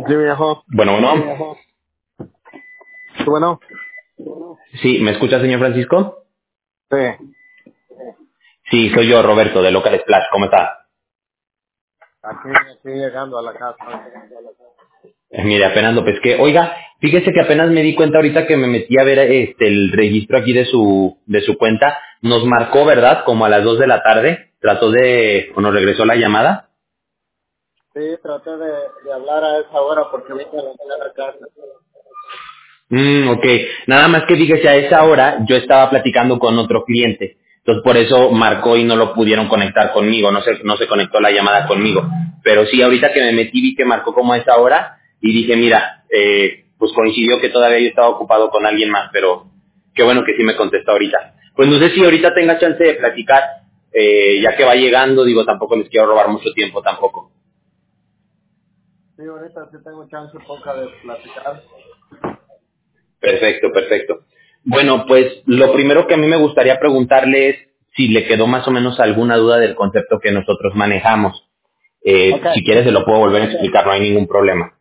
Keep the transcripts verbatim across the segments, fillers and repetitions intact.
Sí, viejo. Bueno, bueno. Sí, bueno. Sí, ¿me escucha, señor Francisco? Sí. Sí, soy yo, Roberto, de Local Splash. ¿Cómo está? Aquí, aquí llegando a la casa. Eh, Mire, apenas lo pesqué. Oiga, fíjese que apenas me di cuenta ahorita que me metí a ver este el registro aquí de su de su cuenta. Nos marcó, ¿verdad? Como a las dos de la tarde. Trató de... o nos regresó la llamada. Sí, traté de, de hablar a esa hora porque vine a limpiar la casa. Mm, ok. Nada más que fíjese, a esa hora yo estaba platicando con otro cliente. Entonces por eso marcó y no lo pudieron conectar conmigo. No se, no se conectó la llamada conmigo. Pero sí, ahorita que me metí vi que marcó como a esa hora y dije, mira, eh, pues coincidió que todavía yo estaba ocupado con alguien más, pero qué bueno que sí me contestó ahorita. Pues no sé si ahorita tenga chance de platicar, eh, ya que va llegando, digo, tampoco les quiero robar mucho tiempo tampoco. Sí, ahorita sí tengo chance poca de platicar. Perfecto, perfecto. Bueno, pues lo primero que a mí me gustaría preguntarle es si le quedó más o menos alguna duda del concepto que nosotros manejamos. Ok. Eh, si quiere se lo puedo volver a explicar, no hay ningún problema.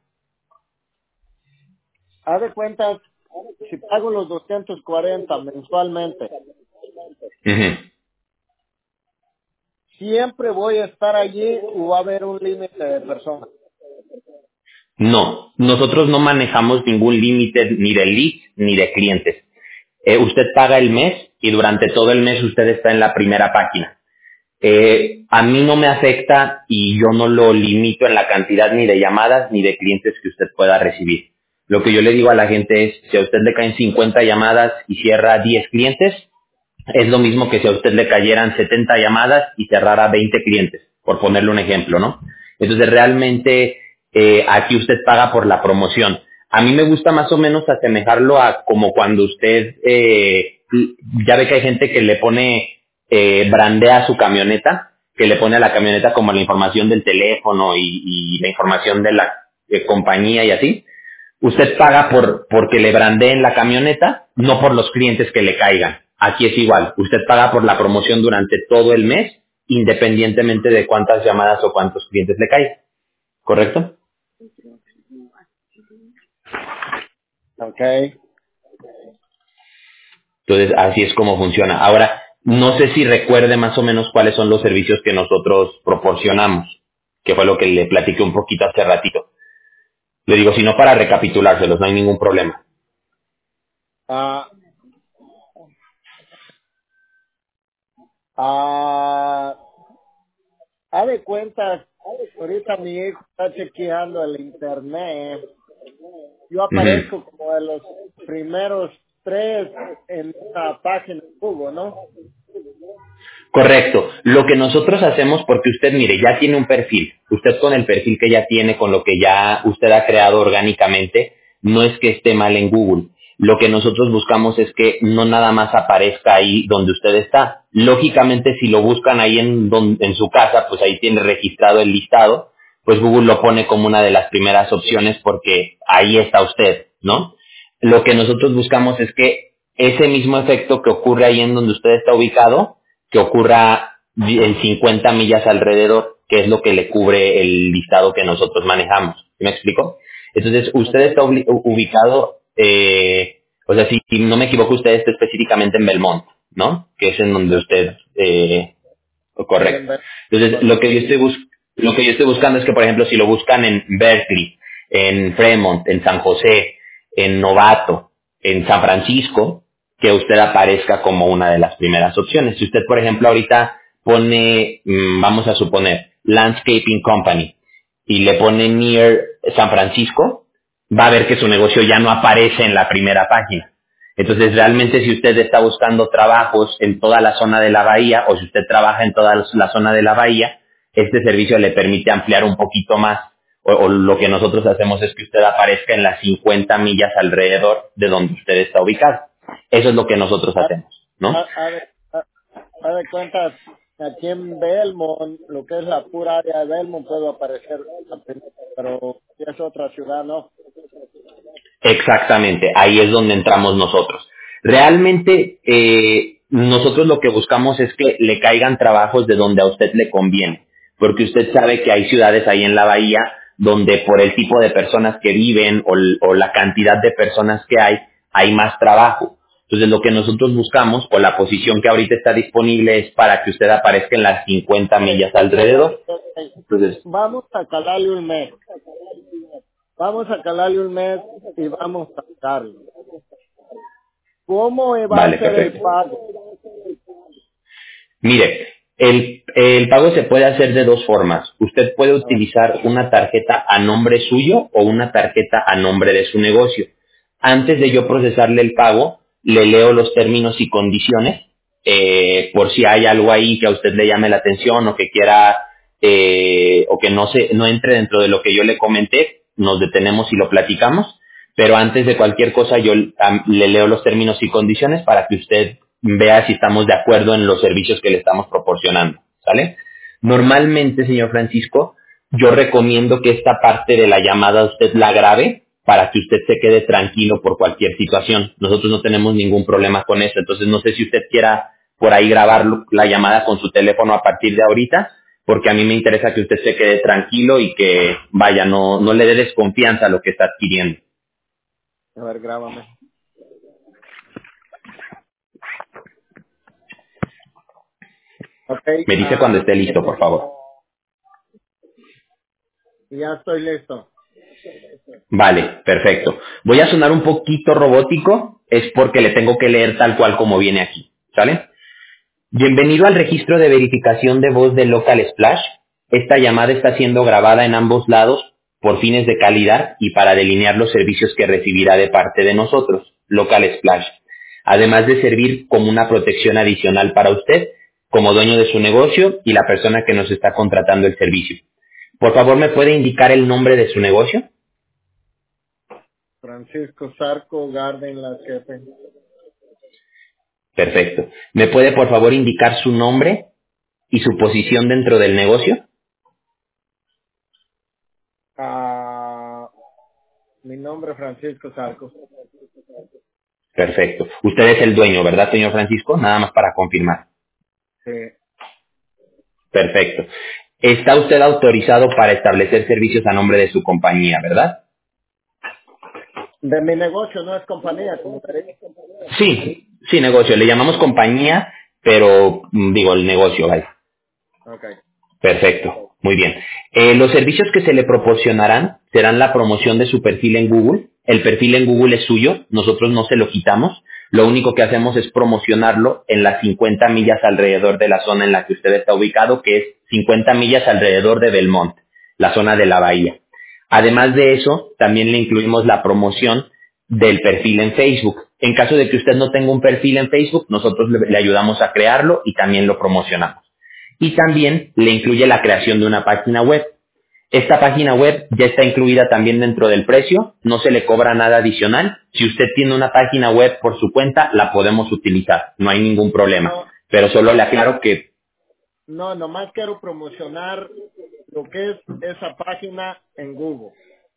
Haz de cuenta, si pago los doscientos cuarenta mensualmente, Ujú. ¿siempre voy a estar allí o va a haber un límite de personas? No, nosotros no manejamos ningún límite ni de leads ni de clientes. Eh, usted paga el mes y durante todo el mes usted está en la primera página. Eh, a mí no me afecta y yo no lo limito en la cantidad ni de llamadas ni de clientes que usted pueda recibir. Lo que yo le digo a la gente es, si a usted le caen cincuenta llamadas y cierra diez clientes, es lo mismo que si a usted le cayeran setenta llamadas y cerrara veinte clientes, por ponerle un ejemplo, ¿no? Entonces realmente eh, aquí usted paga por la promoción. A mí me gusta más o menos asemejarlo a como cuando usted, eh, ya ve que hay gente que le pone, eh, brandea su camioneta, que le pone a la camioneta como la información del teléfono y, y la información de la eh, compañía y así. Usted paga por porque le brandeen la camioneta, no por los clientes que le caigan. Aquí es igual. Usted paga por la promoción durante todo el mes, independientemente de cuántas llamadas o cuántos clientes le caigan. ¿Correcto? Ok. Entonces, así es como funciona. Ahora, no sé si recuerde más o menos cuáles son los servicios que nosotros proporcionamos, que fue lo que le platiqué un poquito hace ratito. Le digo, si no para recapitulárselos, no hay ningún problema. Ah, ah, haz de cuenta, ahorita mi hijo está chequeando el internet. Yo Ujú. aparezco como de los primeros tres en esta página de Google, ¿no? Correcto. Lo que nosotros hacemos, porque usted, mire, ya tiene un perfil. Usted con el perfil que ya tiene, con lo que ya usted ha creado orgánicamente, no es que esté mal en Google. Lo que nosotros buscamos es que no nada más aparezca ahí donde usted está. Lógicamente, si lo buscan ahí en, don- en su casa, pues ahí tiene registrado el listado, pues Google lo pone como una de las primeras opciones porque ahí está usted, ¿no? Lo que nosotros buscamos es que ese mismo efecto que ocurre ahí en donde usted está ubicado, que ocurra en cincuenta millas alrededor, que es lo que le cubre el listado que nosotros manejamos. ¿Sí me explico? Entonces, usted está Okay. ubli- u- ubicado, eh, o sea, si, si no me equivoco, usted está específicamente en Belmont, ¿no? Que es en donde usted, eh, Sí, correcto. en vez- Entonces, lo correcto. que yo estoy bus lo que yo estoy buscando es que, por ejemplo, si lo buscan en Berkeley, en Fremont, en San José, en Novato, en San Francisco, que usted aparezca como una de las primeras opciones. Si usted, por ejemplo, ahorita pone, mm, vamos a suponer, Landscaping Company, y le pone near San Francisco, va a ver que su negocio ya no aparece en la primera página. Entonces, realmente si usted está buscando trabajos en toda la zona de la bahía o si usted trabaja en toda la zona de la bahía, este servicio le permite ampliar un poquito más o, o lo que nosotros hacemos es que usted aparezca en las cincuenta millas alrededor de donde usted está ubicado. Eso es lo que nosotros Haz hacemos, ¿no? haz- haz de haz- haz de cuenta, aquí en Belmont, lo que es la pura área de Belmont, puedo aparecer, pero si es otra ciudad, ¿no? Exactamente, ahí es donde entramos nosotros. Realmente eh, nosotros lo que buscamos es que le caigan trabajos de donde a usted le conviene, porque usted sabe que hay ciudades ahí en la bahía donde por el tipo de personas que viven o, o la cantidad de personas que hay, hay más trabajo. Entonces lo que nosotros buscamos, o la posición que ahorita está disponible, es para que usted aparezca en las cincuenta millas alrededor. Entonces, Vamos a calarle un mes. Vamos a calarle un mes y vamos a darlo. ¿Cómo va vale, a ser el perfecto. pago? Mire, el, el pago se puede hacer de dos formas. Usted puede A ver, utilizar una tarjeta a nombre suyo o una tarjeta a nombre de su negocio. Antes de yo procesarle el pago, le leo los términos y condiciones, eh, por si hay algo ahí que a usted le llame la atención o que quiera, eh, o que no se, no entre dentro de lo que yo le comenté, nos detenemos y lo platicamos. Pero antes de cualquier cosa yo am, le leo los términos y condiciones para que usted vea si estamos de acuerdo en los servicios que le estamos proporcionando, ¿sale? Normalmente, señor Francisco, yo recomiendo que esta parte de la llamada usted la grabe para que usted se quede tranquilo por cualquier situación. Nosotros no tenemos ningún problema con eso, entonces no sé si usted quiera por ahí grabar la llamada con su teléfono a partir de ahorita, porque a mí me interesa que usted se quede tranquilo y que, vaya, no, no le dé desconfianza a lo que está adquiriendo. a ver, grábame. Ok, Me dice cuando ah, esté listo, por favor. ya estoy listo. Vale, perfecto. Voy a sonar un poquito robótico, es porque le tengo que leer tal cual como viene aquí, ¿sale? Bienvenido al registro de verificación de voz de Local Splash. Esta llamada está siendo grabada en ambos lados por fines de calidad y para delinear los servicios que recibirá de parte de nosotros, Local Splash, además de servir como una protección adicional para usted, como dueño de su negocio y la persona que nos está contratando el servicio. Por favor, ¿me puede indicar el nombre de su negocio? Francisco Zarco Garden Las Jefe. Perfecto. ¿Me puede, por favor, indicar su nombre y su posición dentro del negocio? Ah, mi nombre es Francisco Zarco. Perfecto. Usted es el dueño, ¿verdad, señor Francisco? Nada más para confirmar. Sí. Perfecto. Está usted autorizado para establecer servicios a nombre de su compañía, ¿verdad? De mi negocio, no es compañía, como te dije. Sí, sí, negocio. Le llamamos compañía, pero mm, digo, el negocio, vaya. Ok. Perfecto, muy bien. Eh, los servicios que se le proporcionarán serán la promoción de su perfil en Google. El perfil en Google es suyo, nosotros no se lo quitamos. Lo único que hacemos es promocionarlo en las cincuenta millas alrededor de la zona en la que usted está ubicado, que es cincuenta millas alrededor de Belmont, la zona de la bahía. Además de eso, también le incluimos la promoción del perfil en Facebook. En caso de que usted no tenga un perfil en Facebook, nosotros le, le ayudamos a crearlo y también lo promocionamos. Y también le incluye la creación de una página web. Esta página web ya está incluida también dentro del precio, no se le cobra nada adicional. Si usted tiene una página web por su cuenta, la podemos utilizar, no hay ningún problema. No, Pero solo le aclaro que, no, nomás quiero promocionar lo que es esa página en Google.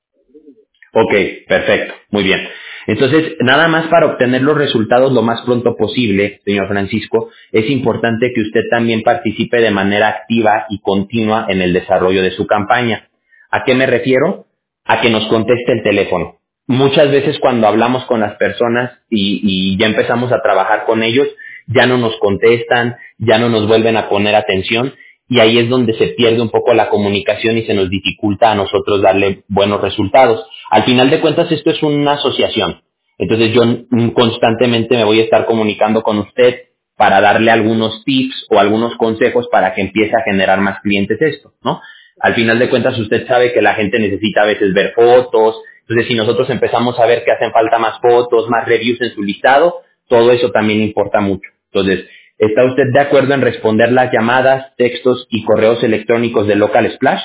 ok, perfecto, muy bien. Entonces, nada más para obtener los resultados lo más pronto posible, señor Francisco, es importante que usted también participe de manera activa y continua en el desarrollo de su campaña. ¿A qué me refiero? A que nos conteste el teléfono. Muchas veces cuando hablamos con las personas y, y ya empezamos a trabajar con ellos, ya no nos contestan, ya no nos vuelven a poner atención y ahí es donde se pierde un poco la comunicación y se nos dificulta a nosotros darle buenos resultados. Al final de cuentas esto es una asociación, entonces yo mm, constantemente me voy a estar comunicando con usted para darle algunos tips o algunos consejos para que empiece a generar más clientes esto, ¿no? Al final de cuentas usted sabe que la gente necesita a veces ver fotos, entonces si nosotros empezamos a ver que hacen falta más fotos, más reviews en su listado, todo eso también importa mucho. Entonces, ¿está usted de acuerdo en responder las llamadas, textos y correos electrónicos de Local Splash?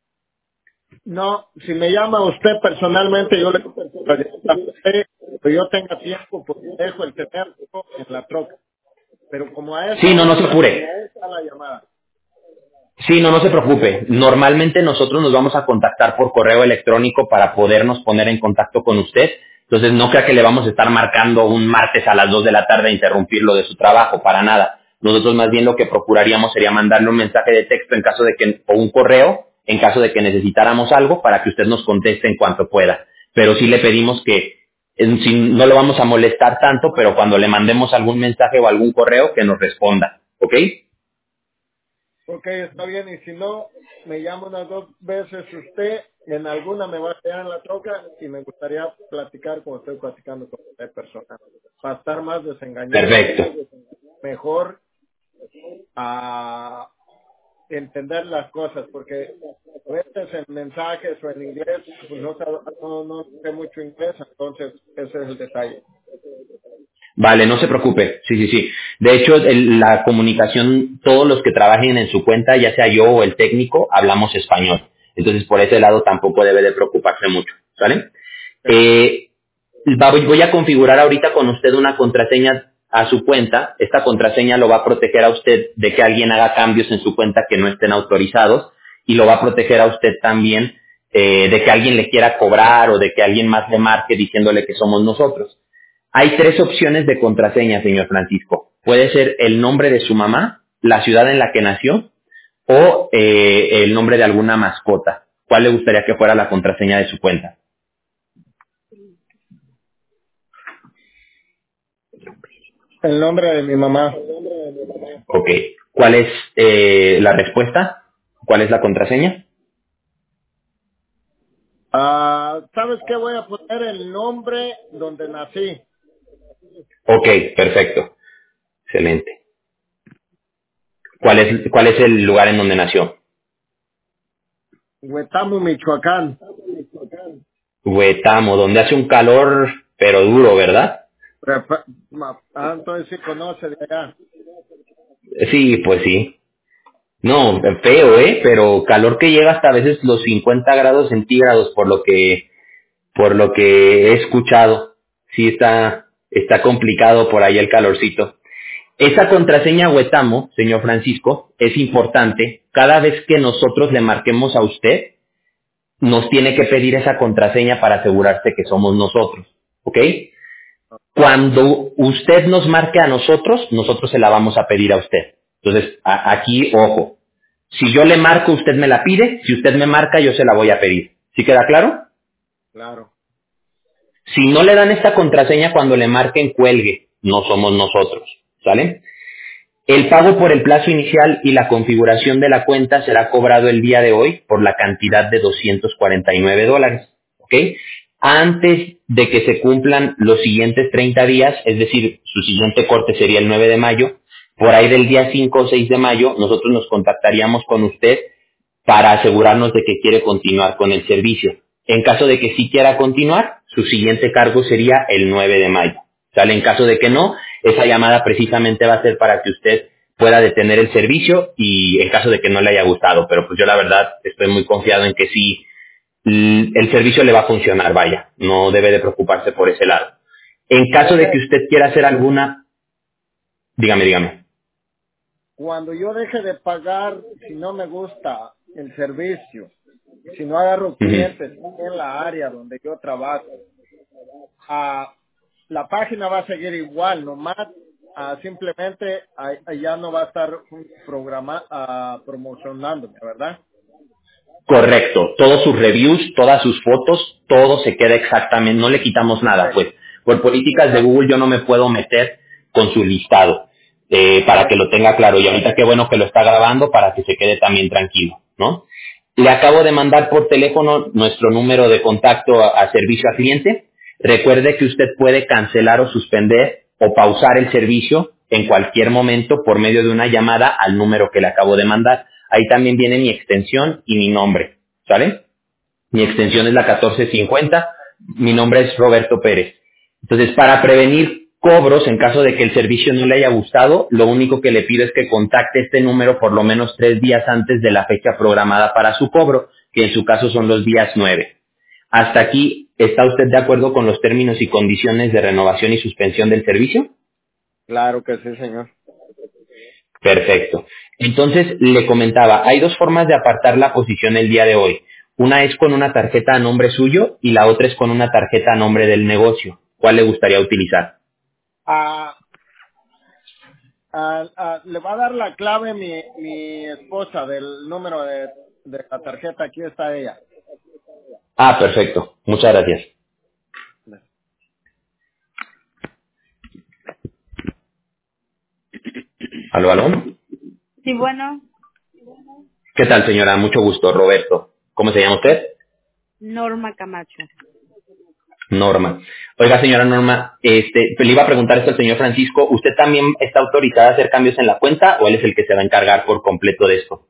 No, si me llama usted personalmente, yo le pero yo tenga tiempo, pues dejo el teléfono en la troca. Pero como a esa Sí, no, no se hora, me apure. entra la llamada. Sí, no, no se preocupe. Normalmente nosotros nos vamos a contactar por correo electrónico para podernos poner en contacto con usted. Entonces no crea que le vamos a estar marcando un martes a las dos de la tarde a interrumpirlo de su trabajo, para nada. Nosotros más bien lo que procuraríamos sería mandarle un mensaje de texto en caso de que, o un correo, en caso de que necesitáramos algo para que usted nos conteste en cuanto pueda. Pero sí le pedimos que eh, si no lo vamos a molestar tanto, pero cuando le mandemos algún mensaje o algún correo, que nos responda. ¿Ok? Ok, está bien. Y si no, me llama unas dos veces usted. En alguna me va a quedar en la troca y me gustaría platicar como estoy platicando con usted persona. Para estar más desengañado, Perfecto. mejor a entender las cosas. Porque a veces en mensajes o en inglés, pues no, sab- no, no sé mucho inglés. Entonces, ese es el detalle. Vale, no se preocupe. Sí, sí, sí. De hecho, el- la comunicación, todos los que trabajen en su cuenta, ya sea yo o el técnico, hablamos español. Entonces, por ese lado tampoco debe de preocuparse mucho. ¿Vale? Ok. Eh, va- voy a configurar ahorita con usted una contraseña a su cuenta. Esta contraseña lo va a proteger a usted de que alguien haga cambios en su cuenta que no estén autorizados y lo va a proteger a usted también eh, de que alguien le quiera cobrar o de que alguien más le marque diciéndole que somos nosotros. Hay tres opciones de contraseña, señor Francisco. Puede ser el nombre de su mamá, la ciudad en la que nació o eh, el nombre de alguna mascota. ¿Cuál le gustaría que fuera la contraseña de su cuenta? El nombre de mi mamá. Ok. ¿Cuál es eh, la respuesta? ¿Cuál es la contraseña? Ah, ¿sabes qué? Voy a poner el nombre donde nací. Ok, perfecto. Excelente. ¿Cuál es, cuál es el lugar en donde nació? Huetamo, Michoacán. Huetamo, donde hace un calor, pero duro, ¿verdad? Prepa- ma- Ah, entonces sí conoce de allá. Sí, pues sí. No, feo, ¿eh? Pero calor que llega hasta a veces los cincuenta grados centígrados por lo que, por lo que he escuchado. Sí está, está complicado por ahí el calorcito. Esa contraseña Huetamo, señor Francisco, es importante. Cada vez que nosotros le marquemos a usted, nos tiene que pedir esa contraseña para asegurarse que somos nosotros. ¿Ok? Cuando usted nos marque a nosotros, nosotros se la vamos a pedir a usted. Entonces, a- aquí, ojo. Si yo le marco, usted me la pide. Si usted me marca, yo se la voy a pedir. ¿Sí queda claro? Claro. Si no le dan esta contraseña cuando le marquen, cuelgue. No somos nosotros. ¿Sale? El pago por el plazo inicial y la configuración de la cuenta será cobrado el día de hoy por la cantidad de doscientos cuarenta y nueve dólares. ¿Ok? Antes de que se cumplan los siguientes treinta días, es decir, su siguiente corte sería el nueve de mayo, por ahí del día cinco o seis de mayo, nosotros nos contactaríamos con usted para asegurarnos de que quiere continuar con el servicio. En caso de que sí quiera continuar, su siguiente cargo sería el nueve de mayo. ¿Sale? En caso de que no, esa llamada precisamente va a ser para que usted pueda detener el servicio y en caso de que no le haya gustado. Pero pues yo la verdad estoy muy confiado en que sí, l- el servicio le va a funcionar, vaya. No debe de preocuparse por ese lado. En caso Ok. de que usted quiera hacer alguna, dígame, dígame. Cuando yo deje de pagar, si no me gusta el servicio, si no agarro Ujú. clientes en la área donde yo trabajo, ah, la página va a seguir igual, nomás ah, simplemente ah, ya no va a estar programa, ah, promocionándome, ¿verdad? Correcto, todos sus reviews, todas sus fotos, todo se queda exactamente, no le quitamos nada, Ok. pues por políticas de Ah, Google yo no me puedo meter con su listado, eh, para ok. que lo tenga claro y ahorita qué bueno que lo está grabando para que se quede también tranquilo, ¿no? Le acabo de mandar por teléfono nuestro número de contacto a, a servicio al cliente. Recuerde que usted puede cancelar o suspender o pausar el servicio en cualquier momento por medio de una llamada al número que le acabo de mandar. Ahí también viene mi extensión y mi nombre, ¿sale? Mi Ok. extensión es la catorce cincuenta, mi nombre es Roberto Pérez. Entonces, para prevenir cobros en caso de que el servicio no le haya gustado, lo único que le pido es que contacte este número por lo menos tres días antes de la fecha programada para su cobro, que en su caso son los días nueve. Hasta aquí, ¿está usted de acuerdo con los términos y condiciones de renovación y suspensión del servicio? Claro que sí, señor. Perfecto. Entonces, le comentaba, hay dos formas de apartar la posición el día de hoy. Una es con una tarjeta a nombre suyo y la otra es con una tarjeta a nombre del negocio. ¿Cuál le gustaría utilizar? Ah, ah, ah, le va a dar la clave mi, mi esposa del número de de la tarjeta, aquí está ella. Ah, perfecto. Muchas gracias. ¿Aló, aló? Sí, bueno, ¿Qué tal, señora? Mucho gusto, Roberto. ¿Cómo se llama usted? Norma Camacho. Norma. Oiga, señora Norma, este, pues le iba a preguntar esto al señor Francisco. ¿Usted también está autorizada a hacer cambios en la cuenta o él es el que se va a encargar por completo de esto?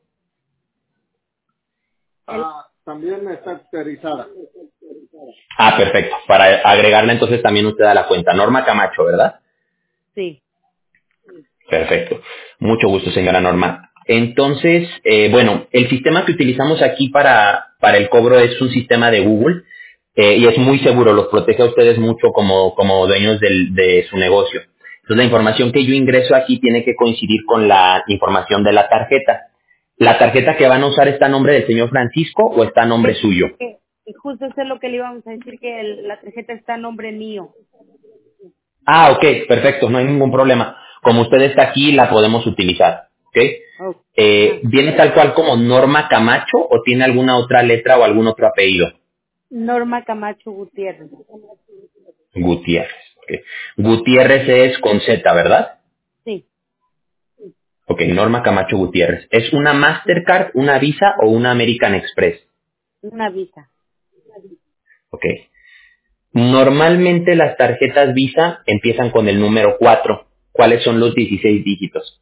Él, Ah, también está autorizada. Ah, perfecto. Para agregarla entonces también usted a la cuenta. Norma Camacho, ¿verdad? sí. Perfecto. Mucho gusto, señora Norma. Entonces, eh, bueno, el sistema que utilizamos aquí para, para el cobro es un sistema de Google eh, y es muy seguro, los protege a ustedes mucho como, como dueños del- de su negocio. Entonces, la información que yo ingreso aquí tiene que coincidir con la información de la tarjeta. ¿La tarjeta que van a usar está a nombre del señor Francisco o está a nombre Es suyo? que justo eso es lo que le íbamos a decir, que el- la tarjeta está a nombre mío. Ah, ok, perfecto, no hay ningún problema. Como usted está aquí, la podemos utilizar, ¿ok? Oh, Eh, ajá. ¿Viene tal cual como Norma Camacho o tiene alguna otra letra o algún otro apellido? Norma Camacho Gutiérrez. Gutiérrez, ok. Gutiérrez es con Z, ¿verdad? Sí, Ok, Norma Camacho Gutiérrez. ¿Es una Mastercard, una Visa o una American Express? una visa. Ok. Normalmente las tarjetas Visa empiezan con el número cuatro. ¿Cuáles son los dieciséis dígitos?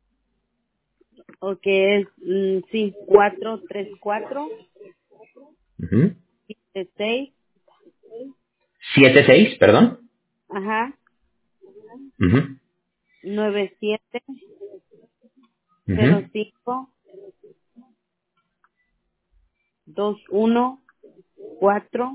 O que es, mm, sí, cuatro tres cuatro Ujú. siete seis, siete seis, perdón. ajá, Ujú, nueve siete cero ujú. cinco dos uno cuatro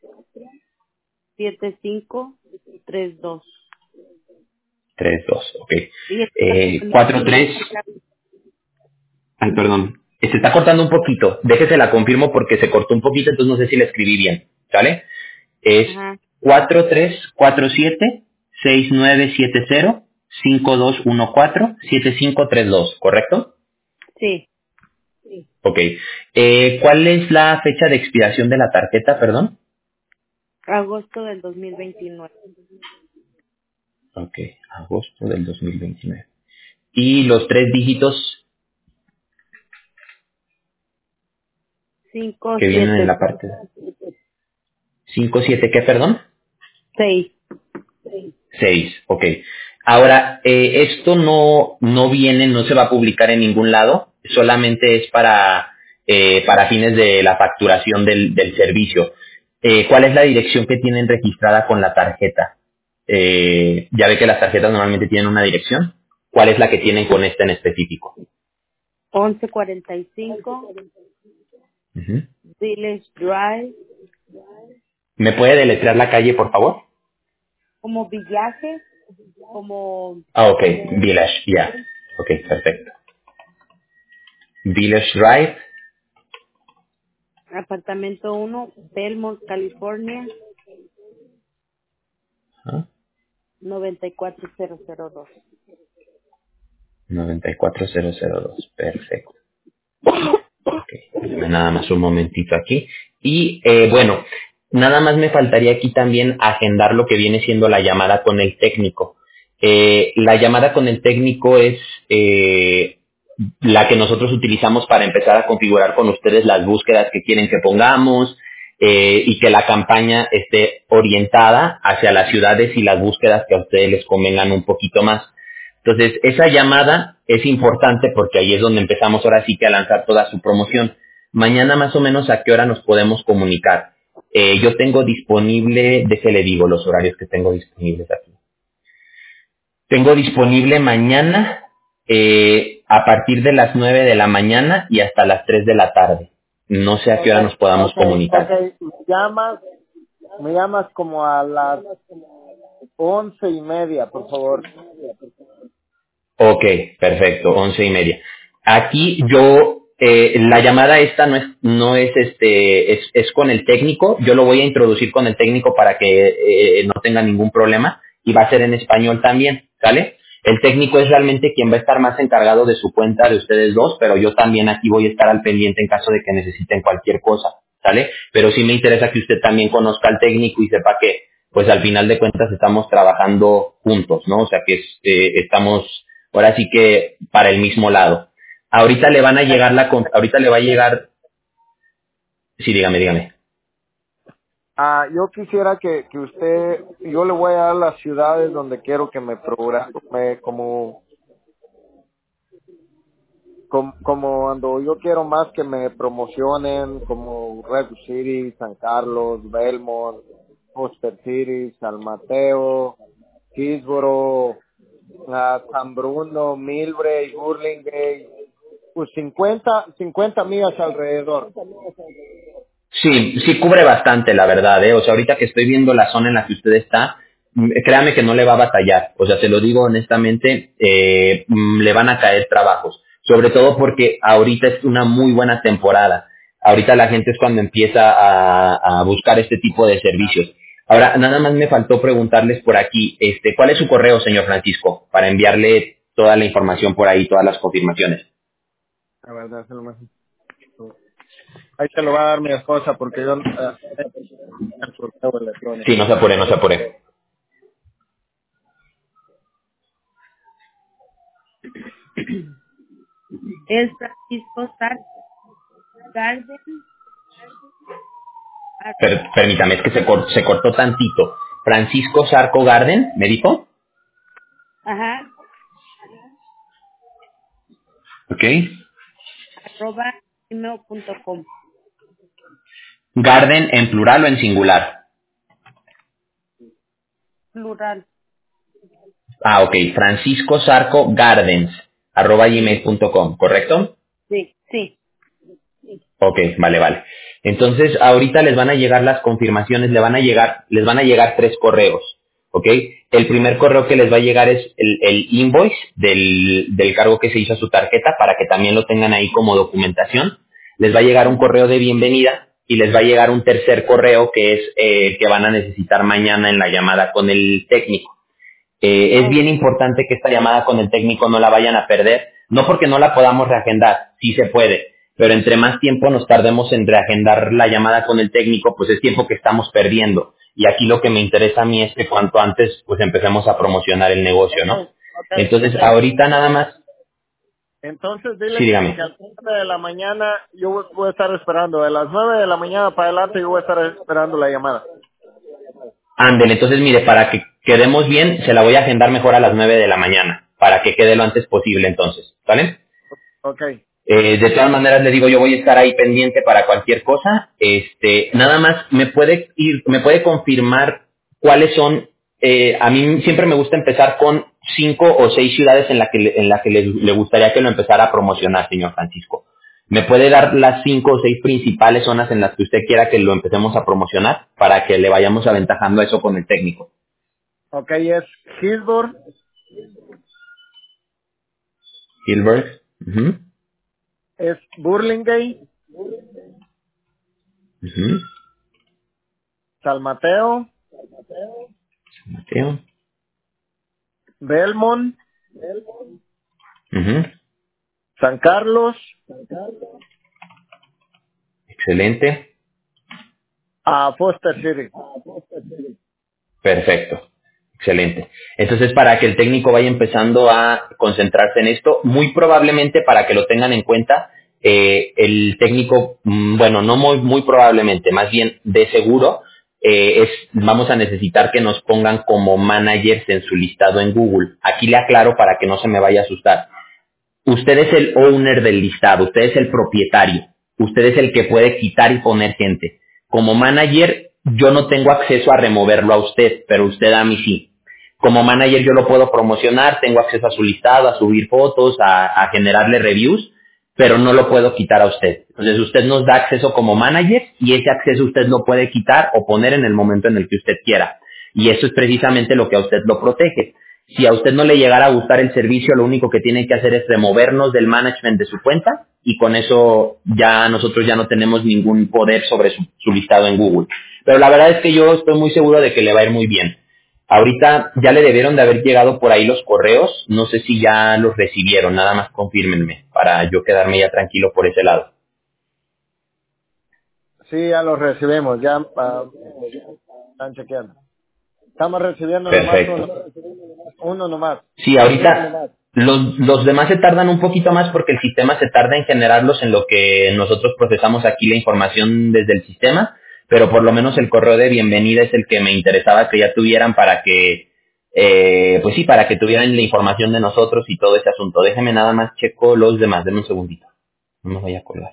siete cinco tres dos. tres dos, ok. Y es la Eh, compañía cuatro tres, ay, perdón. Eh, Se está cortando un poquito. Déjese la confirmo porque se cortó un poquito, entonces no sé si la escribí bien. ¿Sale? Es ajá, cuatro tres cuatro siete seis nueve siete cero cinco dos uno cuatro siete cinco tres dos, ¿correcto? sí, Ok. Eh, ¿Cuál es la fecha de expiración de la tarjeta, perdón? agosto del dos mil veintinueve. Ok, agosto del dos mil veintinueve. Y los tres dígitos cinco que vienen en siete la parte de cinco siete, ¿qué, perdón? seis. Seis, ok. Ahora, eh, esto no, no viene, no se va a publicar en ningún lado, solamente es para, eh, para fines de la facturación del, del servicio. Eh, ¿Cuál es la dirección que tienen registrada con la tarjeta? Eh, ya ve que las tarjetas normalmente tienen una dirección. ¿Cuál es la que tienen con esta en específico? once cuarenta y cinco Ujú. Village Drive, ¿Me puede deletrear la calle, por favor? como villaje, como Ah, ok, Village, ya. Ok, perfecto. Village Drive. apartamento uno, Belmont, California, Ajá. noventa y cuatro mil dos. noventa y cuatro mil dos, perfecto. Ok, dame nada más un momentito aquí. Y eh, bueno, nada más me faltaría aquí también agendar lo que viene siendo la llamada con el técnico. Eh, la llamada con el técnico es eh, la que nosotros utilizamos para empezar a configurar con ustedes las búsquedas que quieren que pongamos eh, y que la campaña esté orientada hacia las ciudades y las búsquedas que a ustedes les convengan un poquito más. Entonces, esa llamada es importante porque ahí es donde empezamos ahora sí que a lanzar toda su promoción. Mañana más o menos a qué hora nos podemos comunicar. Eh, yo tengo disponible, déjele digo los horarios que tengo disponibles aquí. Tengo disponible mañana eh, a partir de las nueve de la mañana y hasta las tres de la tarde. No sé a qué Ok, hora nos podamos ok, comunicar. me llamas, me llamas como a las once y media, por favor. Ok, perfecto, once y media. Aquí yo, eh, la llamada esta no es, no es este, es, es con el técnico. Yo lo voy a introducir con el técnico para que eh, no tenga ningún problema y va a ser en español también, ¿sale? El técnico es realmente quien va a estar más encargado de su cuenta de ustedes dos, pero yo también aquí voy a estar al pendiente en caso de que necesiten cualquier cosa, ¿sale? Pero sí me interesa que usted también conozca al técnico y sepa que, pues al final de cuentas estamos trabajando juntos, ¿no? O sea que es- eh, estamos, ahora sí que para el mismo lado. Ahorita le van a llegar la, con- ahorita le va a llegar, sí, dígame, dígame. Ah, yo quisiera que, que usted, yo le voy a dar las ciudades donde quiero que me programe, como, como, como cuando yo quiero más que me promocionen, como Red City, San Carlos, Belmont, Foster City, San Mateo, Hillsboro, ah, San Bruno, Millbrae, Burlingame, pues cincuenta, cincuenta millas alrededor. Sí, sí cubre bastante, la verdad, ¿eh? O sea, ahorita que estoy viendo la zona en la que usted está, mm, créame que no le va a batallar. O sea, se lo digo honestamente, eh, mm, le van a caer trabajos. Sobre todo porque ahorita es una muy buena temporada. Ahorita la gente es cuando empieza a, a buscar este tipo de servicios. Ahora, nada más me faltó preguntarles por aquí, este, ¿cuál es su correo, señor Francisco? Para enviarle toda la información por ahí, todas las confirmaciones. La verdad, es lo más. Ahí te lo va a dar mi esposa porque yo ah, el correo electrónico. Sí, no se apure, no se apure. Es Francisco Sar Garden. ar- Per- permítame, es que se, cor- se cortó tantito. Francisco Sarco Garden, ¿me dijo? Ajá. Ok. Arroba gmail punto com. Garden en plural o en singular. Plural. Ah, ok. Francisco Sarco Gardens, arroba gmail punto com, ¿correcto? Sí, sí. Ok, vale, vale. Entonces, ahorita les van a llegar las confirmaciones, le van a llegar, les van a llegar tres correos, ¿ok? El primer correo que les va a llegar es el, el invoice del, del cargo que se hizo a su tarjeta para que también lo tengan ahí como documentación. Les va a llegar un correo de bienvenida y les va a llegar un tercer correo que es eh, que van a necesitar mañana en la llamada con el técnico. Eh, es Oh, bien importante que esta llamada con el técnico no la vayan a perder, no porque no la podamos reagendar, sí se puede, pero entre más tiempo nos tardemos en reagendar la llamada con el técnico, pues es tiempo que estamos perdiendo. Y aquí lo que me interesa a mí es que cuanto antes pues empecemos a promocionar el negocio, ok, ¿no? ok, Entonces ok. ahorita nada más, Entonces sí, dile que, que dígame. a las nueve de la mañana yo voy voy a estar esperando. De las nueve de la mañana para adelante yo voy a estar esperando la llamada. Ándele, entonces mire, para que quedemos bien, se la voy a agendar mejor a las nueve de la mañana, para que quede lo antes posible entonces, ¿vale? Ok. Eh, de todas maneras le digo, yo voy a estar ahí pendiente para cualquier cosa. Este, nada más me puede ir, me puede confirmar cuáles son. Eh, a mí siempre me gusta empezar con cinco o seis ciudades en las que le, en la que le, le gustaría que lo empezara a promocionar, señor Francisco. ¿Me puede dar las cinco o seis principales zonas en las que usted quiera que lo empecemos a promocionar para que le vayamos aventajando eso con el técnico? Ok, es Hillsborough, Hilbert. Ujú, es Burlingame, ujú, San Mateo, Mateo. Belmont, Ujú, San Carlos, excelente. a Foster City. Perfecto. Excelente. Entonces, para que el técnico vaya empezando a concentrarse en esto, muy probablemente para que lo tengan en cuenta, eh, el técnico, mm, bueno, no muy, muy probablemente, más bien de seguro, eh, es, vamos a necesitar que nos pongan como managers en su listado en Google. Aquí le aclaro para que no se me vaya a asustar. Usted es el owner del listado, usted es el propietario, usted es el que puede quitar y poner gente. Como manager, yo no tengo acceso a removerlo a usted, pero usted a mí sí. Como manager yo lo puedo promocionar, tengo acceso a su listado, a subir fotos, a, a generarle reviews, pero no lo puedo quitar a usted. Entonces usted nos da acceso como manager y ese acceso usted lo puede quitar o poner en el momento en el que usted quiera. Y eso es precisamente lo que a usted lo protege. Si a usted no le llegara a gustar el servicio, lo único que tiene que hacer es removernos del management de su cuenta y con eso ya nosotros ya no tenemos ningún poder sobre su, su listado en Google. Pero la verdad es que yo estoy muy seguro de que le va a ir muy bien. Ahorita ya le debieron de haber llegado por ahí los correos, no sé si ya los recibieron, nada más confírmenme para yo quedarme ya tranquilo por ese lado. Sí, ya los recibimos, ya uh, están chequeando. Estamos recibiendo nomás uno, Perfecto. uno nomás. Sí, ahorita los, los demás se tardan un poquito más porque el sistema se tarda en generarlos en lo que nosotros procesamos aquí la información desde el sistema, pero por lo menos el correo de bienvenida es el que me interesaba que ya tuvieran para que, eh, pues sí, para que tuvieran la información de nosotros y todo ese asunto. Déjeme nada más checo los demás, denme un segundito. No me voy a colgar.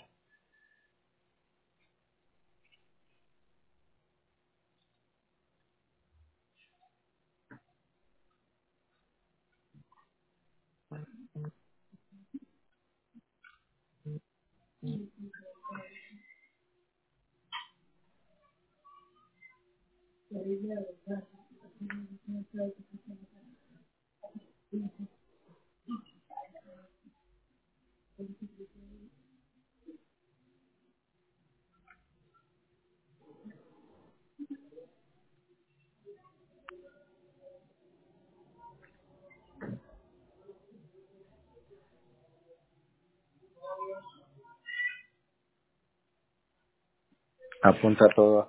Apunta todo.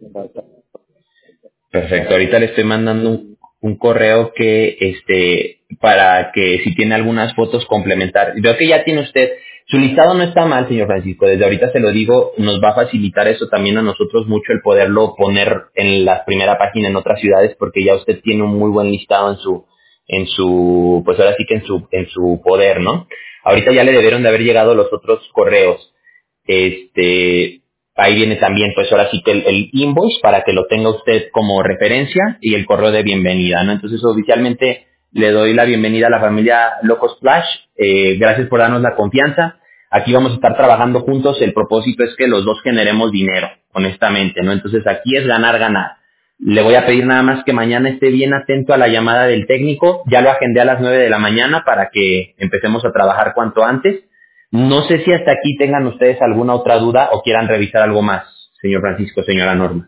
Perfecto, ahorita le estoy mandando un, un correo que, este, para que si tiene algunas fotos complementar. Veo que ya tiene usted, su listado no está mal, señor Francisco, desde ahorita se lo digo, nos va a facilitar eso también a nosotros mucho el poderlo poner en la primera página en otras ciudades porque ya usted tiene un muy buen listado en su, en su, pues ahora sí que en su, en su poder, ¿no? Ahorita ya le debieron de haber llegado los otros correos. Este, ahí viene también, pues ahora sí que el, el invoice para que lo tenga usted como referencia y el correo de bienvenida, ¿no? Entonces, oficialmente le doy la bienvenida a la familia Loco Splash. Eh, gracias por darnos la confianza. Aquí vamos a estar trabajando juntos. El propósito es que los dos generemos dinero, honestamente, ¿no? Entonces, aquí es ganar, ganar. Le voy a pedir nada más que mañana esté bien atento a la llamada del técnico. Ya lo agendé a las nueve de la mañana para que empecemos a trabajar cuanto antes. No sé si hasta aquí tengan ustedes alguna otra duda o quieran revisar algo más, señor Francisco, señora Norma.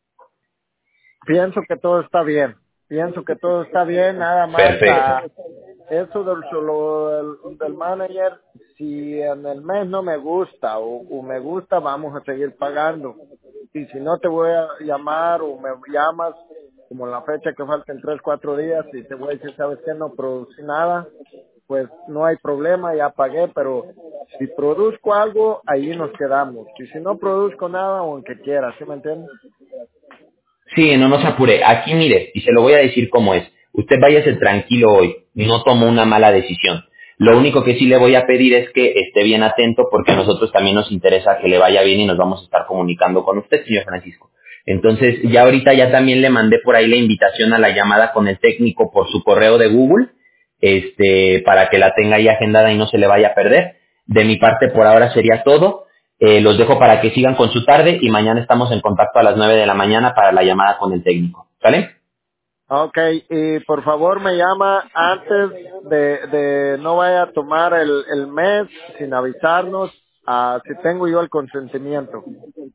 Pienso que todo está bien. Pienso que todo está bien, nada más a Perfecto. eso del, solo del, del manager. Si en el mes no me gusta o, o me gusta, vamos a seguir pagando. Y si no, te voy a llamar o me llamas como en la fecha que falten tres, cuatro días y te voy a decir, ¿sabes qué? No producí nada, pues no hay problema, ya pagué, pero si produzco algo, ahí nos quedamos. Y si no produzco nada, aunque quiera, ¿sí me entiendes? Sí, no nos apure. Aquí mire, y se lo voy a decir cómo es. Usted váyase tranquilo hoy. No tomó una mala decisión. Lo único que sí le voy a pedir es que esté bien atento porque a nosotros también nos interesa que le vaya bien y nos vamos a estar comunicando con usted, señor Francisco. Entonces, ya ahorita ya también le mandé por ahí la invitación a la llamada con el técnico por su correo de Google, este, para que la tenga ahí agendada y no se le vaya a perder. De mi parte, por ahora sería todo. Eh, los dejo para que sigan con su tarde y mañana estamos en contacto a las nueve de la mañana para la llamada con el técnico. ¿Sale? Ok, y por favor me llama antes de, de no vaya a tomar el, el mes sin avisarnos, ah, si tengo yo el consentimiento.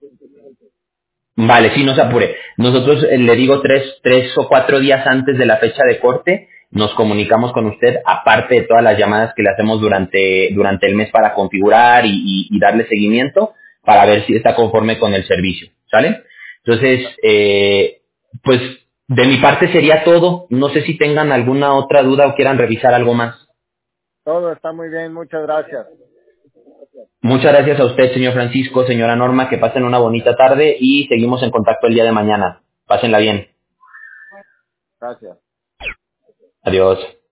Vale, sí, no se apure. Nosotros eh, le digo tres, tres o cuatro días antes de la fecha de corte, nos comunicamos con usted, aparte de todas las llamadas que le hacemos durante, durante el mes para configurar y, y- y darle seguimiento, para ver si está conforme con el servicio. ¿Sale? Entonces, eh, pues de mi parte sería todo. No sé si tengan alguna otra duda o quieran revisar algo más. Todo está muy bien, muchas gracias. Muchas gracias a usted, señor Francisco, señora Norma, que pasen una bonita tarde y seguimos en contacto el día de mañana. Pásenla bien. Gracias. Adiós.